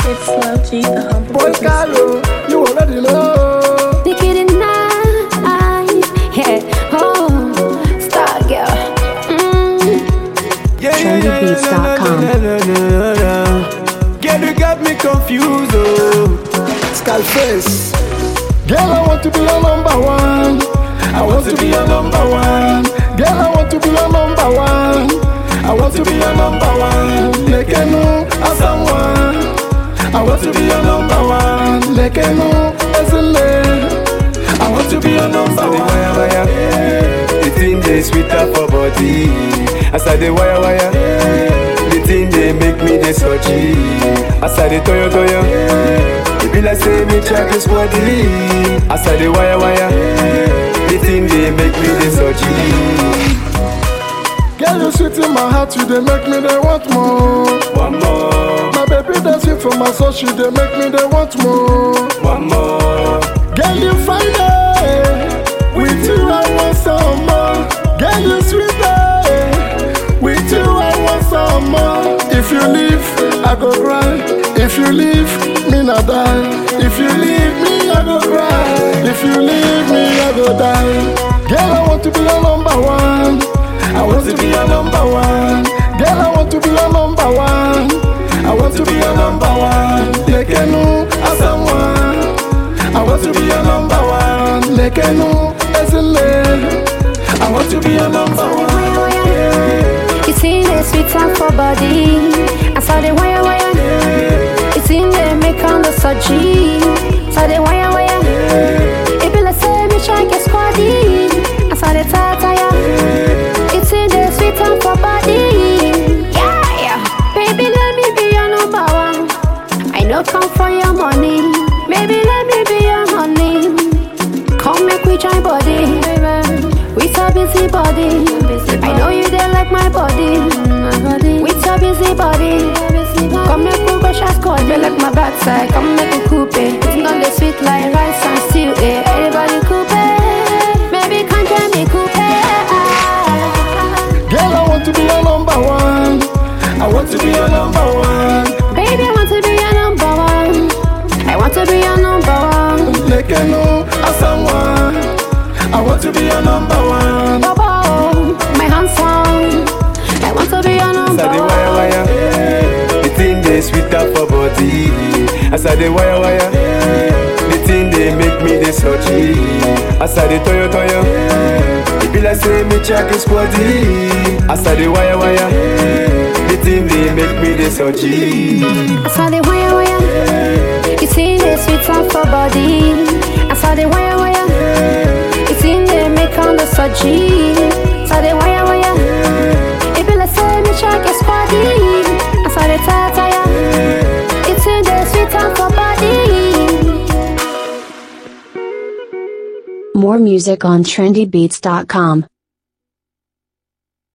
It's Slow G, the humble Boy producer. Carlo, you already know. Wicked and nice, yeah, oh, star girl. Trendybeats.com. Girl, you got me confused, oh. Scarface. Girl, I want to be your number one. I want to be your number one. Girl, I want to be your number one. I want to be your number one. Lekenu someone. I want to be your number one. Lekenu Ezele. I want to be your number one. Wire, the thing they sweeter for body. As I the wire, the thing they make me the surgery. As I the toyo, it be like say me check this body. As I the wire, the thing they make me the surgery. Girl, you sweet in my heart, you they make me they want more. One more, My baby dancing for my soul, she they make me they want more. one more. Girl, you find it. With you I want some more. Girl, you sweet it. With you I want some more. If you leave, I go cry. If you leave, me not die. If you leave me, I go cry. If you leave me, I go die. Girl, I want to be your number one. I want to be your number one. Girl, I want to be your number one. I want to be your number one. Lekenu someone. I want to be your number one. Lekenu Ezele. I want to be your number one. You see the sweet sound for body. I saw the wire. It's in the make on the surgery. Saw the wire. It be like say me shake a squaddy. I saw the tire. It's in the sweet sound for body. Yeah, baby, let me be your number one. I know come for your money. Baby, let me be your honey. Come make we join body. With a busy body. I know you there like my body. With a busy body. Come make we go shot squad. You like my backside. Come make we coupe. It's not the sweet like rice and stew. Everybody coupe. Baby, can't tell me coupe. Girl, I want to be your number one. I want to be your number one. Baby, I want to be your number one. I want to be your number one. Lekenu someone. I want to be your number one. Bobo, my handsome. I want to be your number As I the one. wire, the thing they sweeter for body. As I the wire, the thing they make me the surgery. As I the toyo, it be like say me check this body. As I the wire, the thing they make me the surgery. I saw the wire. You see the sweet sound for body. I saw the wire. It's in the make on the surgery. Saw the wire. It be like say me check a squaddy. I saw the tire. It's in the sweet sound for body. More music on trendybeats.com.